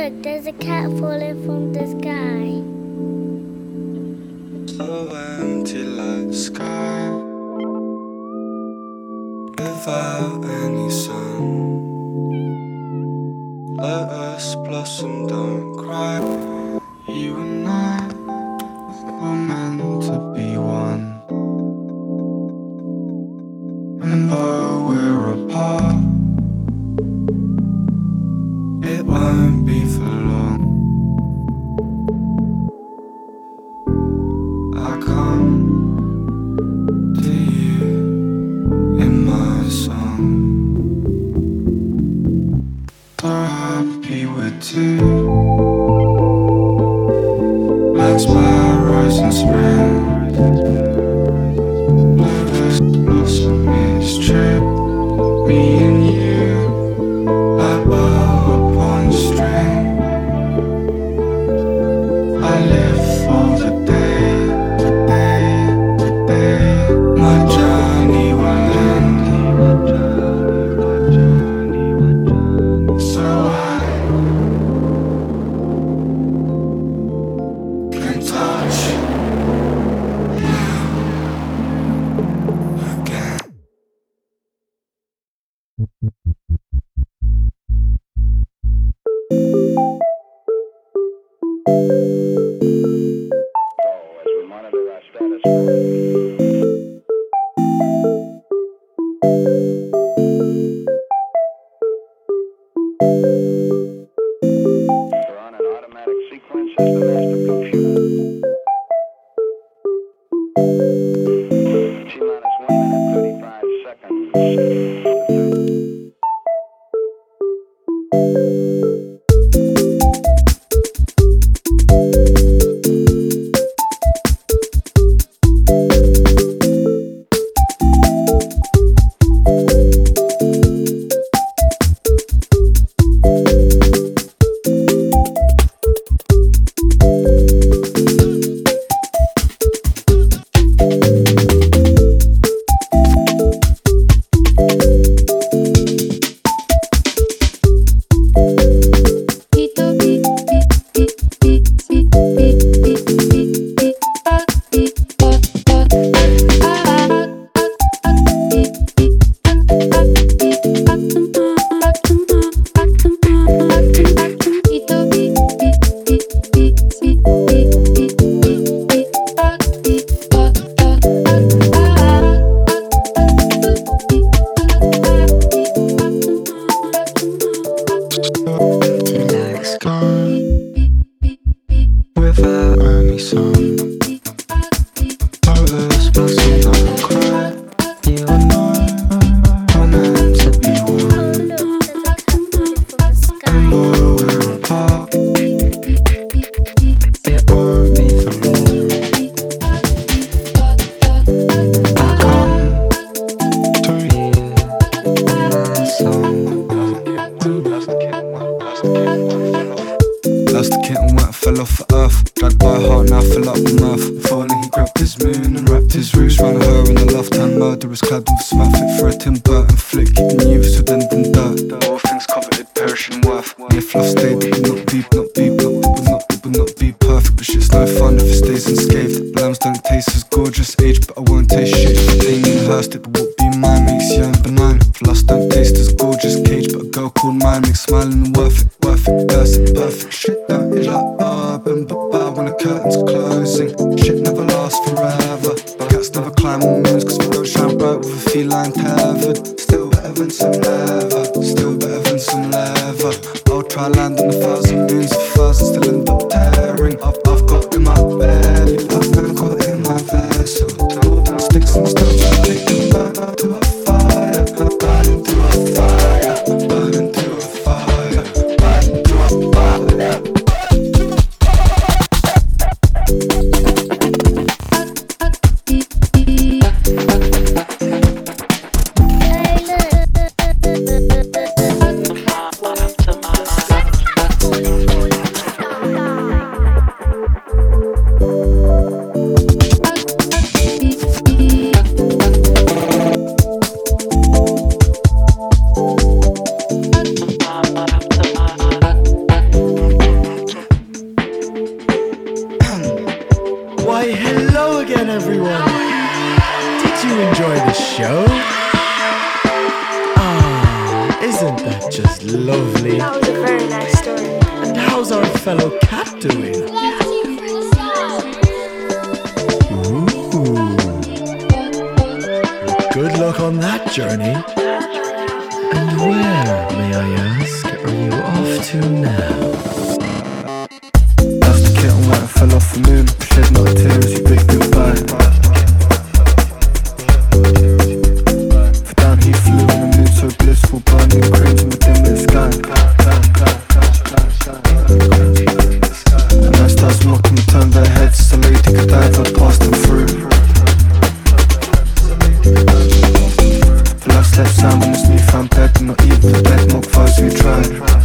Look, there's a cat falling from the sky. So empty like sky, without any sun. Let us blossom, don't cry. You and I were meant to be one. And though we're apart, it won't be for long. I come to you in my song. We're happy we're two, like sparrows in spring. Lotus blossom is true, me and you, like bow upon string. I live for the day, my journey will end. So I can touch you again. As we monitor our status, we're on an automatic sequence as the master computer. T-minus 1 minute 35 seconds. Without any sun, lotus blossom, don't cry. You and I are meant to be one. And though we're apart, it won't be for long. I come to you in my song. Lost the kitten, went fell off the earth. Dragged by heart, now fill up with mirth. Falling, he grabbed his moon and wrapped his roots round her in the left-hand murderous clad with smurf. Fit for a Tim Burton flick, keeping youths within the dirt. All things coveted, perishing worth. And if love stayed, it would not be, would not be perfect. But shit's no fun if it stays unscathed. Lambs don't taste as gorgeous, age, but I won't taste shit. If Damien Hirst, it would be mine, makes young benign. If lust don't taste as gorgeous, cage, but a girl called mine makes smiling worth it. That's it, perfect shit that is like urban, but bad when the curtain's closing. Shit never lasts forever. Cats never climb on moons, cause we don't shine bright with a feline tethered. Still better than some leather, still better than some leather. I'll try land on 1,000 moons, 1,000 still end up tearing. I've got in my belly, I've got in my vessel. Sticks and stones, I take them back to a fire. Burn into a fire, burn into a fire, burn into a fire. Hey, look. Isn't that just lovely? That was a very nice story. And how's our fellow cat doing? Ooh. Good luck on that journey. And where, may I ask, are you off to now? As the kitten white fell off the moon, shed not a tear as you bid goodbye. For down he flew in a mood so blissful, burning crimson within the sky. And as stars mocking turned their heads, so lady could dive up past them through. The last left sound on this newfound bed, and not even the bed mock foes who tried.